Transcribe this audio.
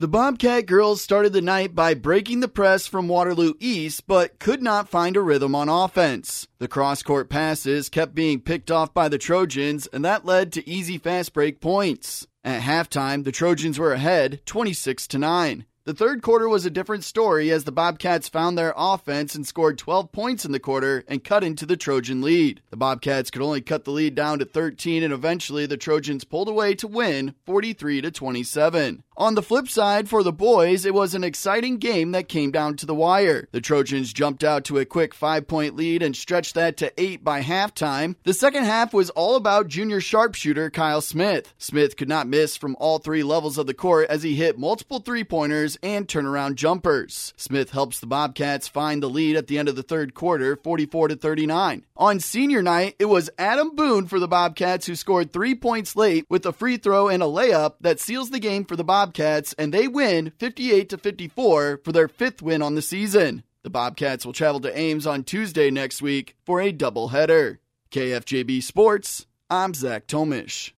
The Bobcat girls started the night by breaking the press from Waterloo East, but could not find a rhythm on offense. The cross-court passes kept being picked off by the Trojans, and that led to easy fast break points. At halftime, the Trojans were ahead 26-9. The third quarter was a different story as the Bobcats found their offense and scored 12 points in the quarter and cut into the Trojan lead. The Bobcats could only cut the lead down to 13, and eventually the Trojans pulled away to win 43-27. On the flip side, for the boys, it was an exciting game that came down to the wire. The Trojans jumped out to a quick 5-point lead and stretched that to 8 by halftime. The second half was all about junior sharpshooter Kyle Smith. Smith could not miss from all three levels of the court as he hit multiple three-pointers and turnaround jumpers. Smith helps the Bobcats find the lead at the end of the third quarter, 44-39. On senior night, it was Adam Boone for the Bobcats who scored 3 points late with a free throw and a layup that seals the game for the Bobcats, and they win 58-54 for their fifth win on the season. The Bobcats will travel to Ames on Tuesday next week for a doubleheader. KFJB Sports, I'm Zach Tomish.